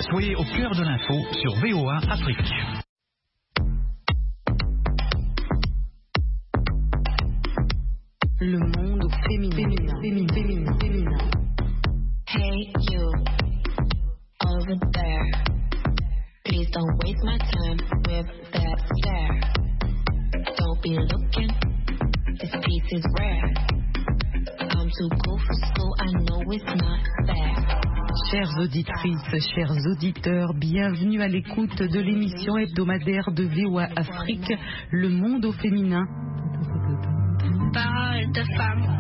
Soyez au cœur de l'info sur VOA Afrique. Le monde féminin. Hey you, over there. Please don't waste my time with that stare. Don't be looking, this piece is rare. I'm too cool for school, I know it's not fair. Chères auditrices, chers auditeurs, bienvenue à l'écoute de l'émission hebdomadaire de VOA Afrique, Le monde au féminin. Parole de femme.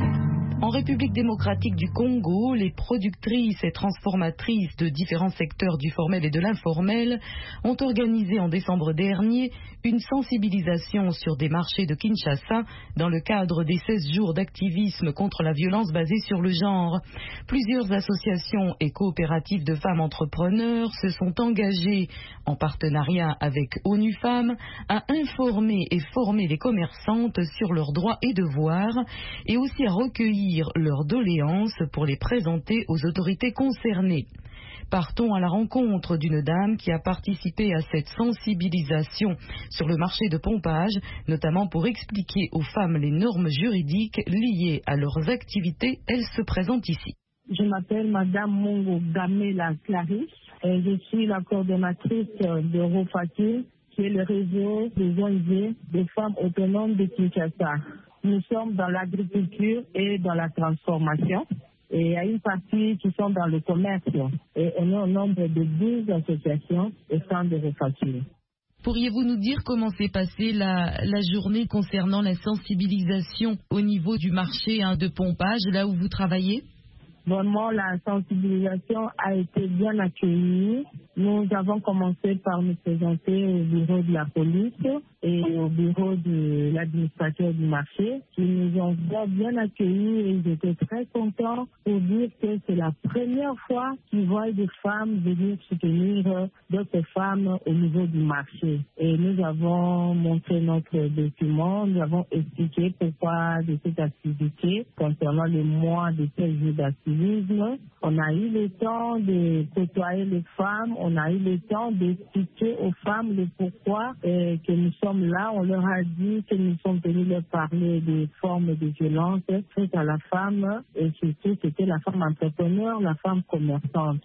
En République démocratique du Congo, les productrices et transformatrices de différents secteurs du formel et de l'informel ont organisé en décembre dernier une sensibilisation sur des marchés de Kinshasa dans le cadre des 16 jours d'activisme contre la violence basée sur le genre. Plusieurs associations et coopératives de femmes entrepreneurs se sont engagées en partenariat avec ONU Femmes à informer et former les commerçantes sur leurs droits et devoirs et aussi à recueillir leurs doléances pour les présenter aux autorités concernées. Partons à la rencontre d'une dame qui a participé à cette sensibilisation sur le marché de pompage, notamment pour expliquer aux femmes les normes juridiques liées à leurs activités. Elle se présente ici. Je m'appelle Madame Mongo Gamela Clarisse et je suis la coordonnatrice de ROFAKIL, qui est le réseau des ONG des femmes autonomes de Kinshasa. Nous sommes dans l'agriculture et dans la transformation. Et il y a une partie qui sont dans le commerce. Et on est au nombre de 12 associations et femmes de ROFAKIL. Pourriez-vous nous dire comment s'est passée la journée concernant la sensibilisation au niveau du marché de pompage, là où vous travaillez ? Vraiment, la sensibilisation a été bien accueillie. Nous avons commencé par nous présenter au bureau de la police et au bureau de l'administrateur du marché qui nous ont bien accueillis et ils étaient très contents pour dire que c'est la première fois qu'ils voient des femmes venir soutenir d'autres femmes au niveau du marché. Et nous avons montré notre document, nous avons expliqué pourquoi de cette activité concernant le mois de 16 jours d'activisme. On a eu le temps de côtoyer les femmes, on a eu le temps d'expliquer aux femmes le pourquoi que nous sommes là. On leur a dit que nous sommes venus leur parler des formes de violence faites à la femme et surtout c'était la femme entrepreneur, la femme commerçante.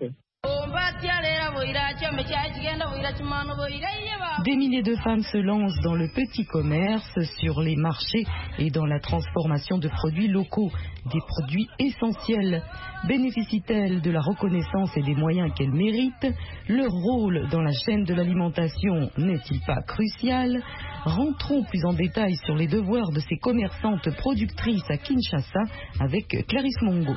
Des milliers de femmes se lancent dans le petit commerce, sur les marchés et dans la transformation de produits locaux, des produits essentiels. Bénéficient-elles de la reconnaissance et des moyens qu'elles méritent? Leur rôle dans la chaîne de l'alimentation n'est-il pas crucial? Rentrons plus en détail sur les devoirs de ces commerçantes productrices à Kinshasa avec Clarisse Mongo.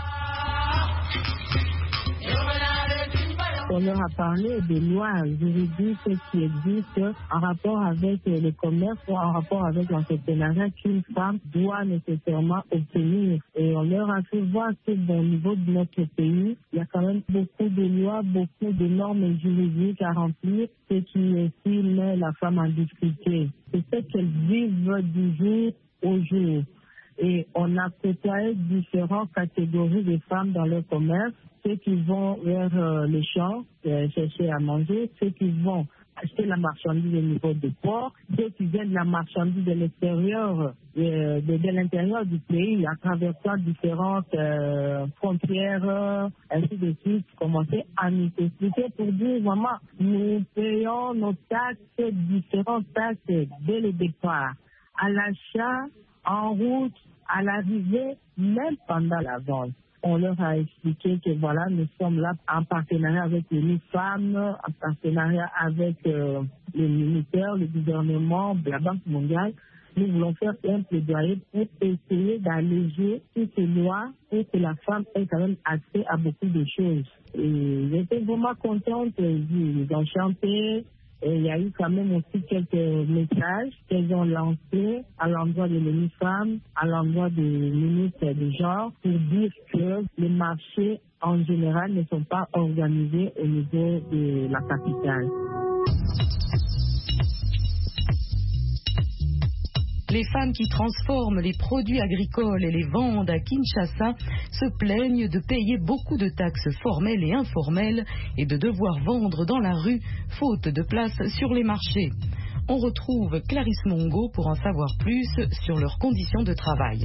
On leur a parlé des lois juridiques qui existent en rapport avec le commerce ou en rapport avec l'entrepreneuriat qu'une femme doit nécessairement obtenir. Et on leur a fait voir que au niveau de notre pays, il y a quand même beaucoup de lois, beaucoup de normes juridiques à remplir, ce qui aussi met la femme en difficulté. C'est ce qu'elles vivent du jour au jour. Et on a côtoyé différentes catégories de femmes dans le commerce. Ceux qui vont vers les champs chercher à manger, ceux qui vont acheter la marchandise au niveau des ports, ceux qui viennent de la marchandise de l'extérieur, de l'intérieur du pays, à traversant différentes frontières, ainsi de suite, commencer à nous expliquer pour dire vraiment, nous payons nos taxes, différentes taxes dès le départ, à l'achat, en route, à l'arrivée, même pendant la vente. On leur a expliqué que voilà, nous sommes là en partenariat avec les femmes, en partenariat avec les militaires, le gouvernement, la Banque mondiale. Nous voulons faire un plaidoyer pour essayer d'alléger toutes ces lois pour que la femme ait quand même accès à beaucoup de choses. Et j'étais vraiment contente, ils ont chanté. Et il y a eu quand même aussi quelques messages qu'elles ont lancés à l'endroit de l'ONU Femmes, à l'endroit des ministres du genre, pour dire que les marchés en général ne sont pas organisés au niveau de la capitale. Les femmes qui transforment les produits agricoles et les vendent à Kinshasa se plaignent de payer beaucoup de taxes formelles et informelles et de devoir vendre dans la rue, faute de place sur les marchés. On retrouve Clarisse Mongo pour en savoir plus sur leurs conditions de travail.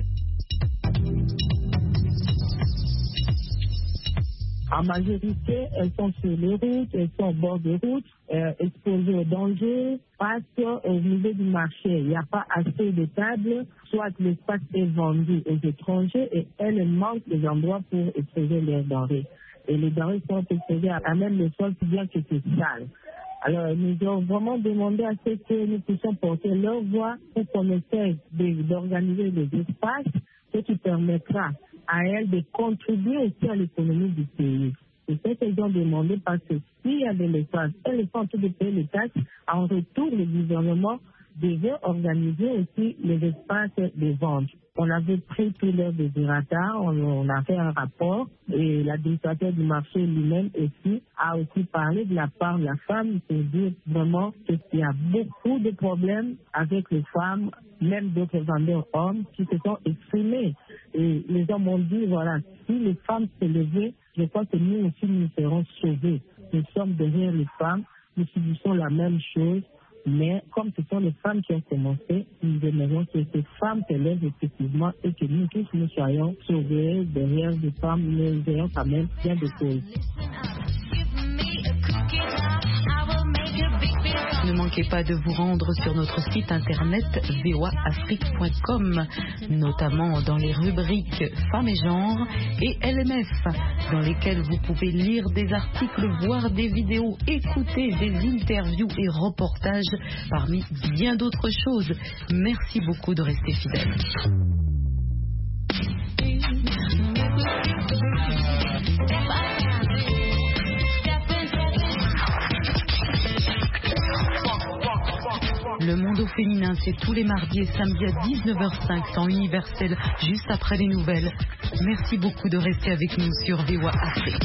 En majorité, elles sont sur les routes, elles sont au bord des routes, exposées au danger, parce qu'au niveau du marché, il n'y a pas assez de tables, soit l'espace est vendu aux étrangers et elles manquent des endroits pour exposer leurs denrées. Et les denrées sont exposées à même le sol, bien que c'est sale. Alors, nous avons vraiment demandé à ce que nous puissions porter leur voix pour qu'on essaie d'organiser des espaces, ce qui permettra à elles de contribuer aussi à l'économie du pays. C'est ce qu'elles ont demandé parce que s'il y a de l'espace, elles sont en train de payer les taxes. En retour, le gouvernement devait organiser aussi les espaces de vente. On avait pris tous leurs désirata, on a fait un rapport et l'administrateur du marché lui-même aussi a aussi parlé de la part de la femme pour dire vraiment qu'il y a beaucoup de problèmes avec les femmes, même d'autres vendeurs hommes qui se sont exprimés. Et les hommes ont dit, voilà, si les femmes se levaient, je crois que nous aussi nous serons sauvés. Nous sommes derrière les femmes, nous subissons la même chose. Mais comme ce sont les femmes qui ont commencé, nous aimerions que ces femmes se lèvent effectivement et que nous tous nous soyons sauvés derrière des femmes, nous ayons quand même bien de causes. Ne manquez pas de vous rendre sur notre site internet voaafrique.com, notamment dans les rubriques Femmes et Genre et LMF, dans lesquelles vous pouvez lire des articles, voir des vidéos, écouter des interviews et reportages, parmi bien d'autres choses. Merci beaucoup de rester fidèles. Le monde au féminin, c'est tous les mardis et samedis à 19h05, temps universel, juste après les nouvelles. Merci beaucoup de rester avec nous sur VOA Afrique.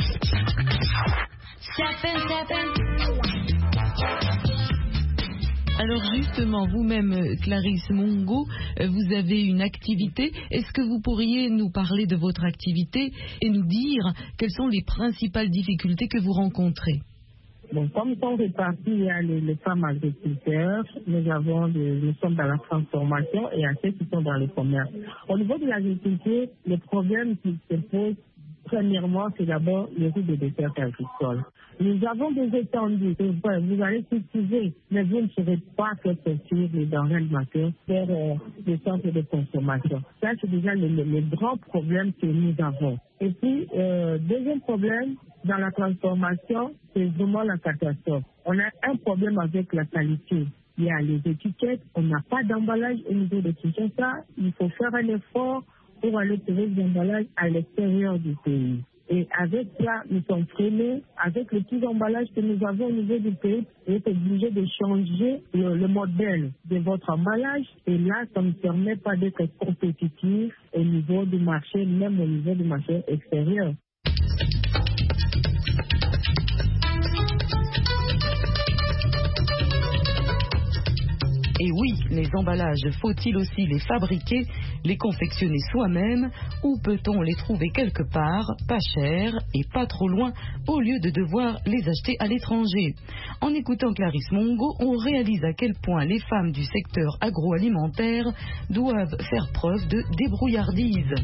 Alors justement, vous-même, Clarisse Mongo, vous avez une activité. Est-ce que vous pourriez nous parler de votre activité et nous dire quelles sont les principales difficultés que vous rencontrez? Bon, comme ils sont répartis, il y a les femmes agriculteurs, nous sommes dans la transformation et à ceux qui sont dans le commerce. Au niveau de l'agriculture, le problème qui se pose, premièrement, c'est d'abord le risque de désert agricole. Nous avons des étendues, c'est vrai, vous allez cultiver, mais vous ne saurez pas faire sortir les denrées alimentaires vers les centres de consommation. Ça, c'est déjà le grand problème que nous avons. Et puis, deuxième problème, dans la transformation, c'est vraiment la catastrophe. On a un problème avec la qualité. Il y a les étiquettes, on n'a pas d'emballage au niveau des étiquettes. Ça, il faut faire un effort pour aller trouver des emballages à l'extérieur du pays. Et avec ça, nous sommes freinés. Avec les petits emballages que nous avons au niveau du pays, vous êtes obligé de changer le modèle de votre emballage. Et là, ça ne permet pas d'être compétitif au niveau du marché, même au niveau du marché extérieur. Et oui, les emballages, faut-il aussi les fabriquer, les confectionner soi-même, ou peut-on les trouver quelque part, pas cher et pas trop loin, au lieu de devoir les acheter à l'étranger? En écoutant Clarisse Mongo, on réalise à quel point les femmes du secteur agroalimentaire doivent faire preuve de débrouillardise.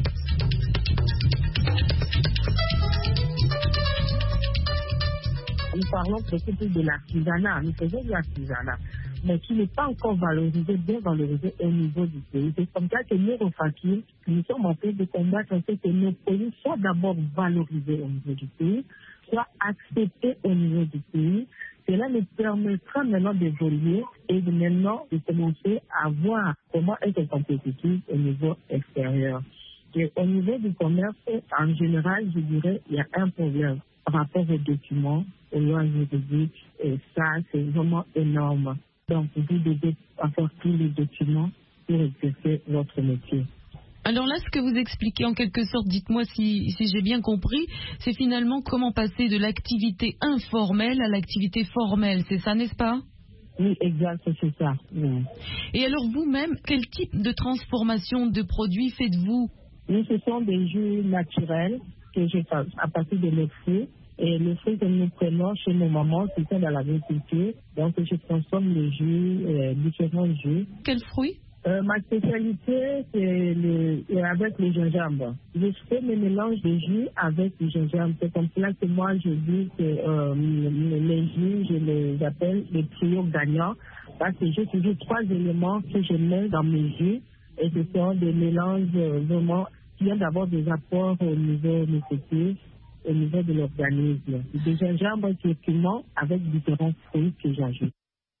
Nous parlons peut-être de l'artisanat, nous faisons de l'artisanat, mais qui n'est pas encore valorisé, bien valorisé au niveau du pays. C'est comme ça que nous, Refakir, nous sommes en train de combattre que nos produits soient d'abord valorisés au niveau du pays, soient acceptés au niveau du pays. Cela nous permettra maintenant d'évoluer et de maintenant de commencer à voir comment être compétitif au niveau extérieur. Et au niveau du commerce, en général, je dirais, il y a un problème par rapport aux documents, aux lois juridiques, et ça, c'est vraiment énorme. Donc, vous devez avoir tous les documents pour exercer votre métier. Alors là, ce que vous expliquez en quelque sorte, dites-moi si j'ai bien compris, c'est finalement comment passer de l'activité informelle à l'activité formelle, c'est ça, n'est-ce pas? Oui, exact, c'est ça. Oui. Et alors vous-même, quel type de transformation de produits faites-vous? Oui, ce sont des jus naturels que je fais à partir de mes fruits. Et les fruits que nous prenons chez nos mamans, qui sont dans l'agriculture. Donc, je consomme les jus, différents jus. Quels fruits? Ma spécialité, c'est avec le gingembre. Je fais mes mélanges de jus avec du gingembre. C'est comme cela que moi, je dis que les jus, je les appelle les trios gagnants. Parce que j'ai toujours 3 éléments que je mets dans mes jus. Et ce sont des mélanges vraiment qui viennent d'avoir des apports au niveau nécessaire, au niveau de l'organisme. Du gingembre qui est piment avec différents fruits que j'ajoute.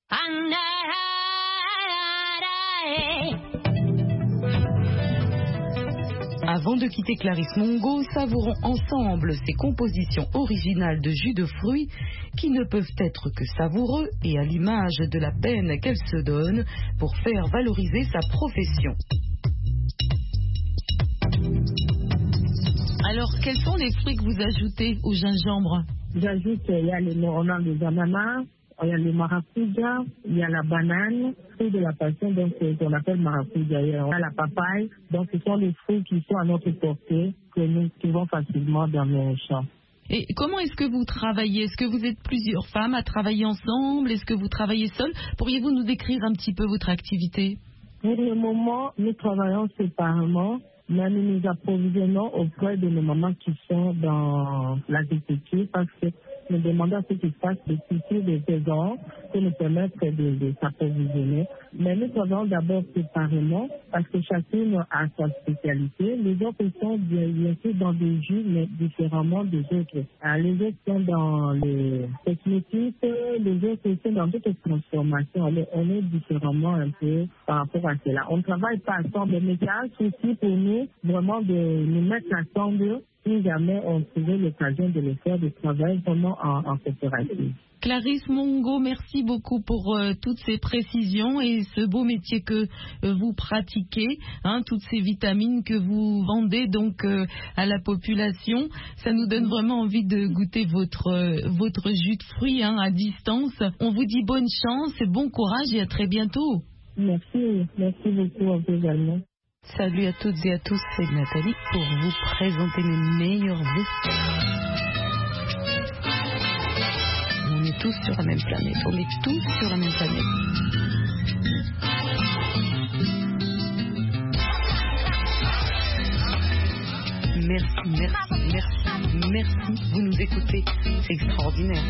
Avant de quitter Clarisse Mongo, savourons ensemble ces compositions originales de jus de fruits qui ne peuvent être que savoureux et à l'image de la peine qu'elle se donne pour faire valoriser sa profession. Alors, quels sont les fruits que vous ajoutez au gingembre? J'ajoute, on a les ananas, il y a le maracuja, il y a la banane, fruit de la passion, donc qu'on appelle maracuja. On a la papaye, donc ce sont les fruits qui sont à notre portée, que nous trouvons facilement dans nos champs. Et comment est-ce que vous travaillez? Est-ce que vous êtes plusieurs femmes à travailler ensemble? Est-ce que vous travaillez seul? Pourriez-vous nous décrire un petit peu votre activité? Pour le moment, nous travaillons séparément, mais nous nous approvisionnons auprès de nos mamans qui sont dans l'agriculture parce que nous demandons à ce qui se passe des cultures des saisons pour nous permettre de s'approvisionner. Mais nous travaillons d'abord séparément parce que chacune a sa spécialité. Les autres sont bien sûr dans des jus, mais différemment des autres. Les autres sont dans les cosmétiques, les autres sont dans d'autres transformations. On est différemment un peu par rapport à cela. On ne travaille pas ensemble, mais c'est un souci pour nous vraiment de nous mettre ensemble si jamais on trouvait l'occasion de le faire, de travailler vraiment en coopérative. Clarisse Mongo, merci beaucoup pour toutes ces précisions et ce beau métier que vous pratiquez, toutes ces vitamines que vous vendez donc à la population. Ça nous donne vraiment envie de goûter votre jus de fruits à distance. On vous dit bonne chance et bon courage et à très bientôt. Merci beaucoup à vous également. Salut à toutes et à tous, c'est Nathalie pour vous présenter mes meilleurs vœux. On est tous sur la même planète, Merci, vous nous écoutez, c'est extraordinaire.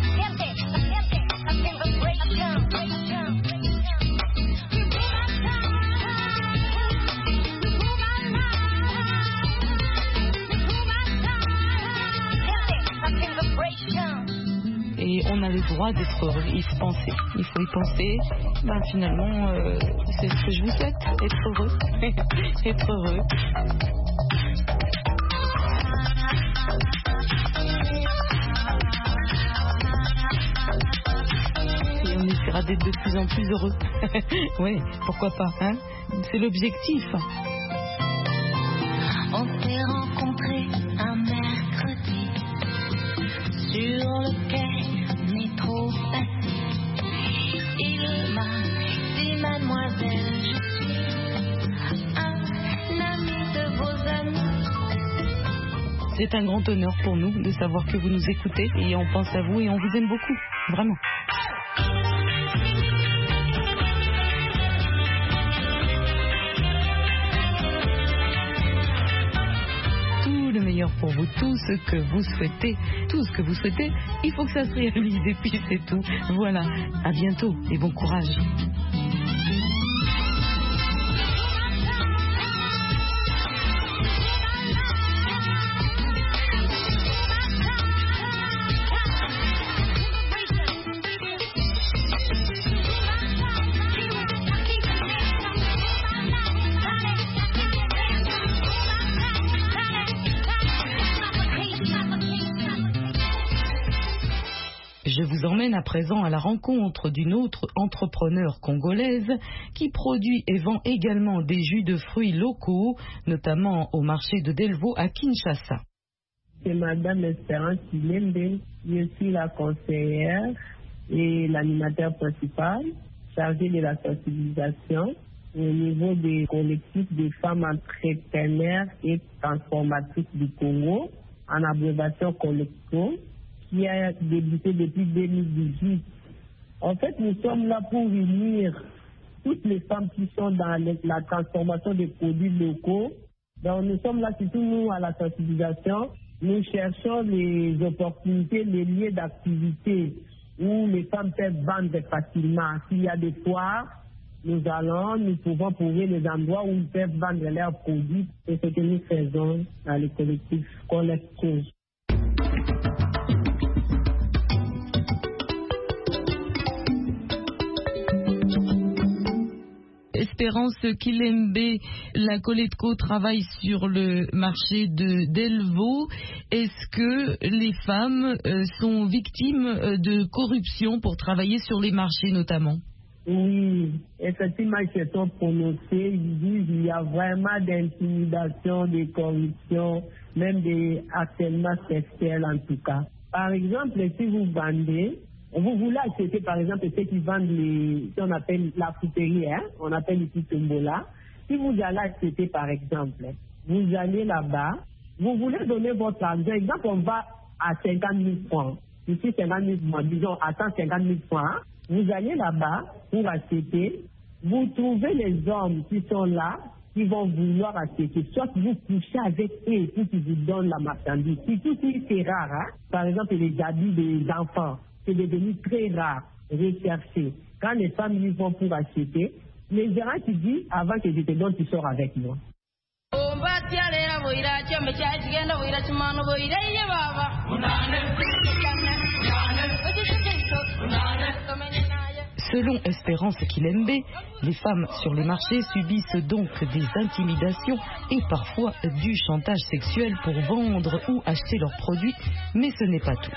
Et on a le droit d'être heureux, il faut y penser. Finalement, c'est ce que je vous souhaite, être heureux. Être heureux. Et on essaiera d'être de plus en plus heureux. Oui, pourquoi pas, c'est l'objectif. On s'est rencontrés un mercredi sur le quai, métro passé. Il m'a dit, mademoiselle, je suis un ami de vos amis. C'est un grand honneur pour nous de savoir que vous nous écoutez et on pense à vous et on vous aime beaucoup, vraiment. Pour vous, tout ce que vous souhaitez, il faut que ça se réalise et puis c'est tout. Voilà, à bientôt et bon courage. Je vous emmène à présent à la rencontre d'une autre entrepreneure congolaise qui produit et vend également des jus de fruits locaux, notamment au marché de Delvaux à Kinshasa. C'est Madame Espérance Kilembe, je suis la conseillère et l'animateur principal chargé de la sensibilisation au niveau des collectifs de femmes entrepreneurs et transformatrices du Congo, en abréviation Collecto, qui a débuté depuis 2018. En fait, nous sommes là pour unir toutes les femmes qui sont dans la transformation des produits locaux. Donc, nous sommes là surtout nous à la sensibilisation. Nous cherchons les opportunités, les lieux d'activité où les femmes peuvent vendre facilement. S'il y a des foires, nous pouvons trouver les endroits où ils peuvent vendre leurs produits. C'est ce que nous faisons dans les collectifs Collecto. Espérance Kilembe, la Coletco travaille sur le marché de Delvaux. Est-ce que les femmes sont victimes de corruption pour travailler sur les marchés notamment? Oui, effectivement, ils se sont prononcés. Ils disent qu'il y a vraiment d'intimidation, de corruption, même des harcèlements sexuels en tout cas. Par exemple, si vous vendez, vous voulez acheter par exemple ceux qui vendent ce qu'on appelle la fruiterie, on appelle ici tombola. Si vous allez acheter par exemple, vous allez là-bas, vous voulez donner votre argent, exemple on va à 50 000 francs, ici 50 000 francs, disons à 150 000 francs, vous allez là-bas pour acheter, vous trouvez les hommes qui sont là, qui vont vouloir acheter, soit vous couchez avec eux pour qu'ils vous donnent la marchandise. Surtout si c'est rare, par exemple les habits des enfants, c'est devenu très rare, recherché. Quand les femmes y vont pour acheter, les gens qui disent, avant que je te donne, tu sors avec moi. Selon Espérance Kilembe, les femmes sur les marchés subissent donc des intimidations et parfois du chantage sexuel pour vendre ou acheter leurs produits, mais ce n'est pas tout.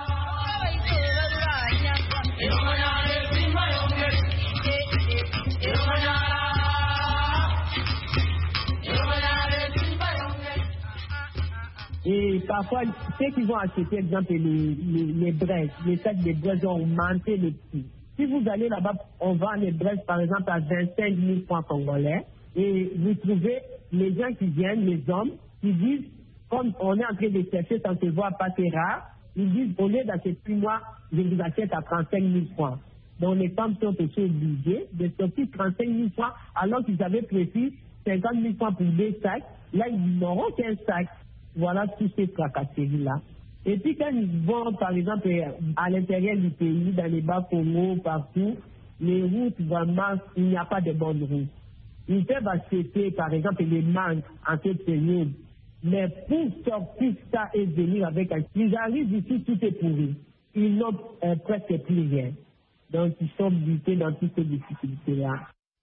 Et parfois, ceux qui vont acheter, par exemple, les braises, les sacs de braises ont augmenté le prix. Si vous allez là-bas, on vend les braises, par exemple, à 25 000 francs congolais, et vous trouvez les gens qui viennent, les hommes, qui disent, comme on est en train de chercher sans se voir pas c'est rare, ils disent, au lieu d'acheter moi, je vous achète à 35 000 francs. Donc les femmes sont aussi obligées de sortir 35 000 francs, alors qu'ils avaient prévu 50 000 francs pour 2 sacs. Là, ils n'auront qu'un sac. Voilà tous ces tracasseries-là. Et puis quand ils vont, par exemple, à l'intérieur du pays, dans les Bas-Congo, partout, les routes, vraiment, il n'y a pas de bonnes routes. Ils peuvent acheter, par exemple, les mangues en cette période. Mais pour sortir ça et venir avec un... Ils arrivent ici, tout est pourri. Ils n'ont presque plus rien. Donc, ils sont butés dans toutes ces difficultés-là.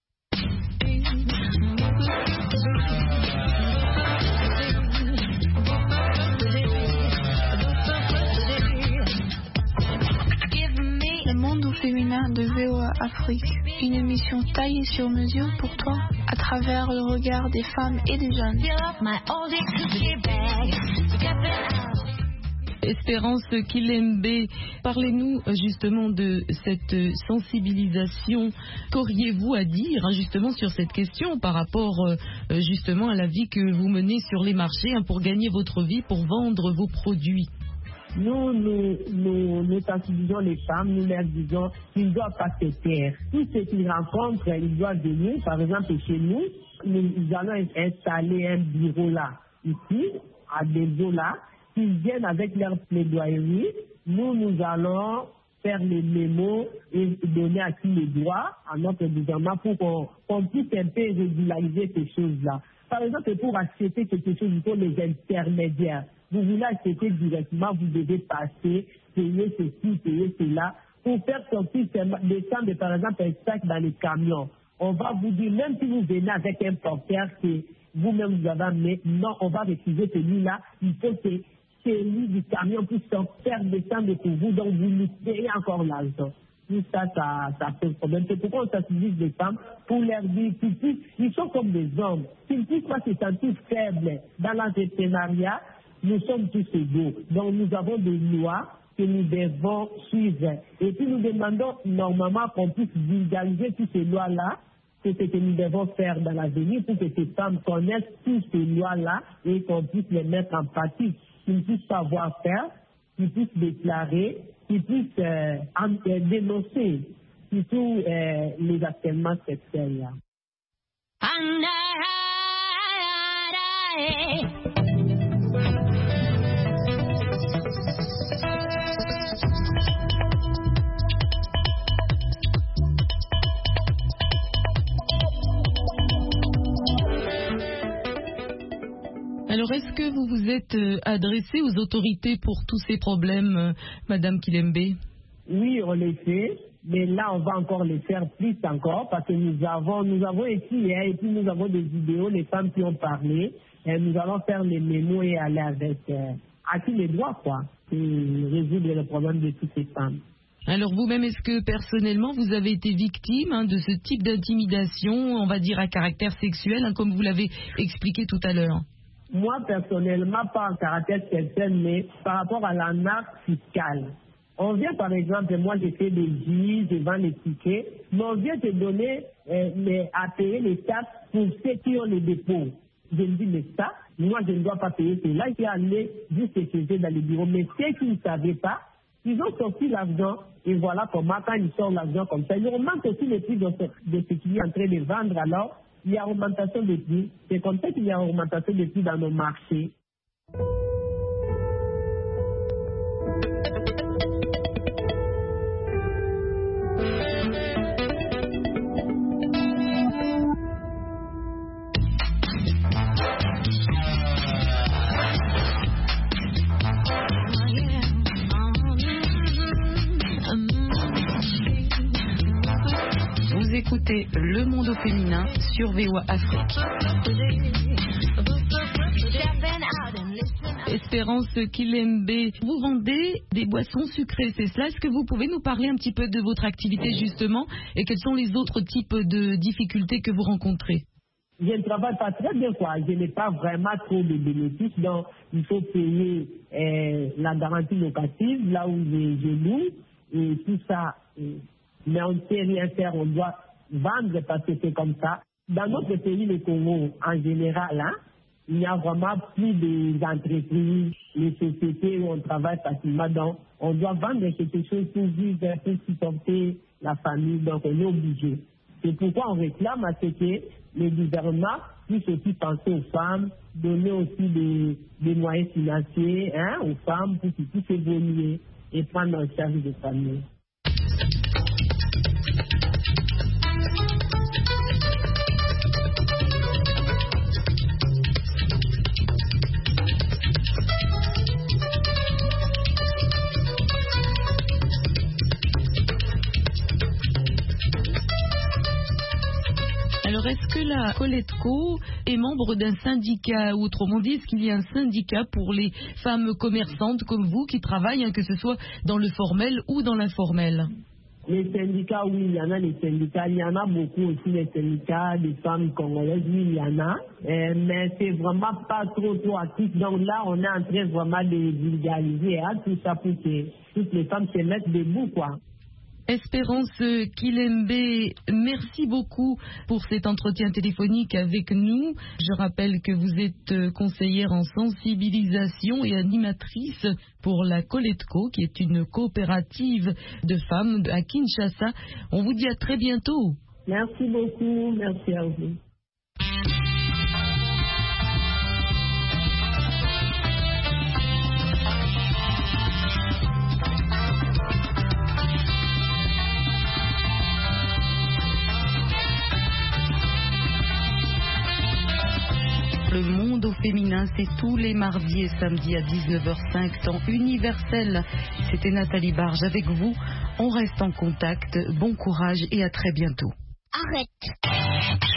Féminin de VOA Afrique, une émission taillée sur mesure pour toi à travers le regard des femmes et des jeunes. Espérance Kilembe, parlez-nous justement de cette sensibilisation. Qu'auriez-vous à dire justement sur cette question par rapport justement à la vie que vous menez sur les marchés pour gagner votre vie, pour vendre vos produits? Nous sensibilisons les femmes, nous leur disons qu'ils ne doivent pas se taire. Tout ce qu'ils rencontrent, ils doivent venir. Par exemple, chez nous, nous allons installer un bureau là, ici, à Delvaux-là. Ils viennent avec leur plaidoyerie. Nous allons faire les mémos et donner à qui les droits à notre gouvernement pour qu'on puisse un peu régulariser ces choses-là. Par exemple, pour acheter quelque chose, il faut les intermédiaires. Vous voulez acheter directement, vous devez passer, payer ceci, payer cela. Pour faire sortir, descendre par exemple un sac dans les camions. On va vous dire, même si vous venez avec un porteur que vous-même vous avez amené, non, on va refuser celui-là. Il faut que celui du camion puisse faire descendre pour vous, donc vous lui payez encore l'argent. Tout ça pose problème. C'est pourquoi on sensibilise les femmes pour leur dire qu'ils sont comme des hommes. S'ils ne puissent pas se sentir faibles dans l'entrepreneuriat, nous sommes tous égaux. Donc nous avons des lois que nous devons suivre. Et puis nous demandons normalement qu'on puisse vulgariser toutes ces lois-là, c'est ce que nous devons faire dans l'avenir pour que ces femmes connaissent toutes ces lois-là et qu'on puisse les mettre en pratique, qu'ils puissent savoir faire, qu'ils puissent déclarer, qu'ils puissent dénoncer surtout les harcèlements sexuels. Alors, est-ce que vous vous êtes adressé aux autorités pour tous ces problèmes, Madame Kilembe? Oui, on les fait, mais là, on va encore les faire plus encore parce que nous avons écrit et puis nous avons des vidéos, les femmes qui ont parlé, et nous allons faire les mémos et aller avec à tous les droits, quoi, et résoudre le problème de toutes ces femmes. Alors vous-même, est-ce que personnellement vous avez été victime de ce type d'intimidation, on va dire à caractère sexuel, comme vous l'avez expliqué tout à l'heure? Moi, personnellement, pas en caractère sexuel, mais par rapport à la marque fiscale. On vient, par exemple, moi, j'ai fait des jus, je vends les tickets, mais on vient te donner à payer les taxes pour ceux qui ont les dépôts. Je me dis, mais ça, moi, je ne dois pas payer cela. Il faut aller juste chercher dans les bureaux. Mais ceux qui ne savaient pas, ils ont sorti l'argent, et voilà comment, quand ils sortent l'argent comme ça, ils augmentent aussi les prix de ce qu'ils sont en train de vendre. Alors, il y a augmentation des prix. C'est comme ça qu'il y a augmentation des prix dans nos marchés. Écoutez Le Monde au féminin sur VOA Afrique. Espérance Kilembe, vous vendez des boissons sucrées, c'est cela? Est-ce que vous pouvez nous parler un petit peu de votre activité justement et quels sont les autres types de difficultés que vous rencontrez? Je ne travaille pas très bien, quoi. Je n'ai pas vraiment trop de bénéfices, donc il faut payer la garantie locative là où je loue et tout ça. Mais on ne sait rien faire, on doit vendre parce que c'est comme ça. Dans notre pays, le Congo, en général, il n'y a vraiment plus d'entreprises, les sociétés où on travaille facilement. Donc, on doit vendre quelque chose pour vivre, pour supporter la famille. Donc, on est obligé. C'est pourquoi on réclame à ce que le gouvernement puisse aussi penser aux femmes, donner aussi des moyens financiers aux femmes pour qu'ils puissent évoluer et prendre en charge des familles. Alors, est-ce que la Coletco est membre d'un syndicat, ou autrement dit, est-ce qu'il y a un syndicat pour les femmes commerçantes comme vous qui travaillent, que ce soit dans le formel ou dans l'informel? Les syndicats, oui, il y en a les syndicats. Il y en a beaucoup aussi, les syndicats des femmes congolaises, oui, il y en a. Mais c'est vraiment pas trop actif. Donc là, on est en train vraiment de vulgariser tout ça pour que toutes les femmes se mettent debout, quoi. Espérance Kilembe, merci beaucoup pour cet entretien téléphonique avec nous. Je rappelle que vous êtes conseillère en sensibilisation et animatrice pour la Coletco, qui est une coopérative de femmes à Kinshasa. On vous dit à très bientôt. Merci beaucoup, merci à vous. Le Monde au féminin, c'est tous les mardis et samedis à 19h05, temps universel. C'était Nathalie Barge avec vous. On reste en contact. Bon courage et à très bientôt. Arrête.